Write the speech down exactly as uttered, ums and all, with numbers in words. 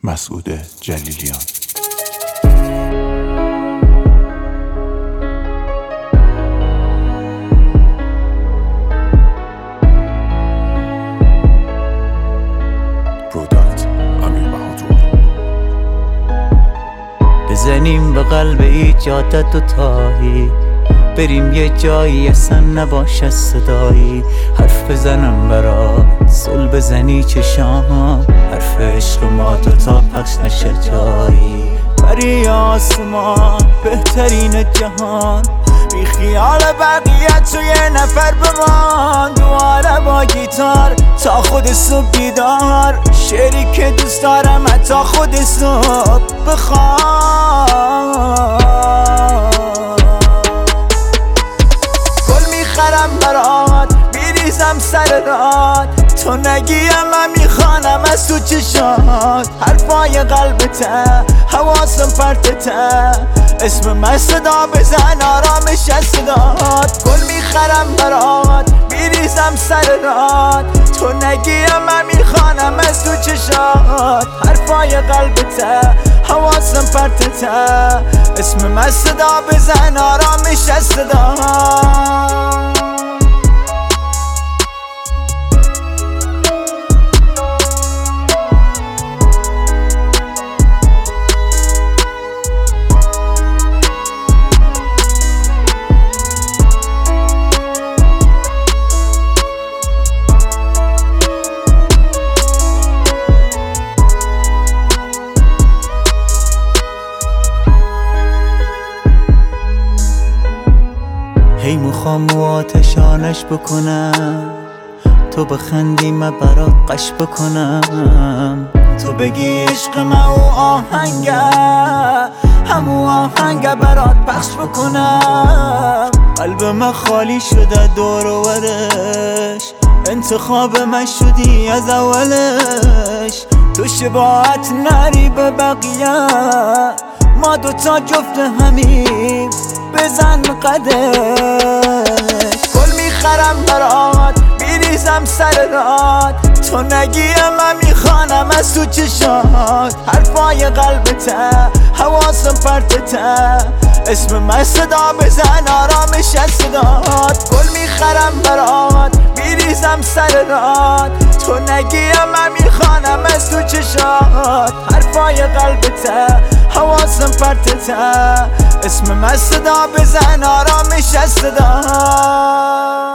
مسعود جلیلیان. بزنیم به قلب ایجادت و تاهی، بریم یه جایی اصلا نباشه صدایی، حرف بزنم برات زل بزنی چشام، حرف عشق ما تو تا پخش نشه جایی. بری آسمان بهترین جهان، بی خیال بقیه تو یه نفر بمان، دواره با گیتار تا خود صبح بیدار، شعری که دوست دارم حتی خود صبح بخوام. گل میخرم برات بیریزم سر رات، تو نگیم من میخوانم از تو چشات، حرفای قلبته حواسم پرتته، اسم من صدا بزن آرامش از صدات. گل میخرم برات بیریزم سر رات، تو نگیم من میخوانم از تو چشات، حرفای قلبته حواسم پرتته، اسم من صدا بزن آرامش از صدات. هی میخوام و آتشانش بکنم، تو بخندی من برات قش بکنم، تو بگی عشق من و آهنگه همو آهنگه برات پخش بکنم. قلب من خالی شده دور و برش، انتخاب من شدی از اولش، تو شباهت نری به بقیه، ما دوتا جفت همیم بزن قدش. گل میخرم برات بیریزم سر رات، تو نگیم من میخوانم از تو چشات، حرفای قلبته حواسم پرتته، اسم من صدا بزن آرامش از صدات. گل میخرم برات بیریزم سر رات، تو نگیم من میخوانم از تو چشات، حرفای قلبته حواسم پرتته، اسم من صدا بزن آرامش از صدات.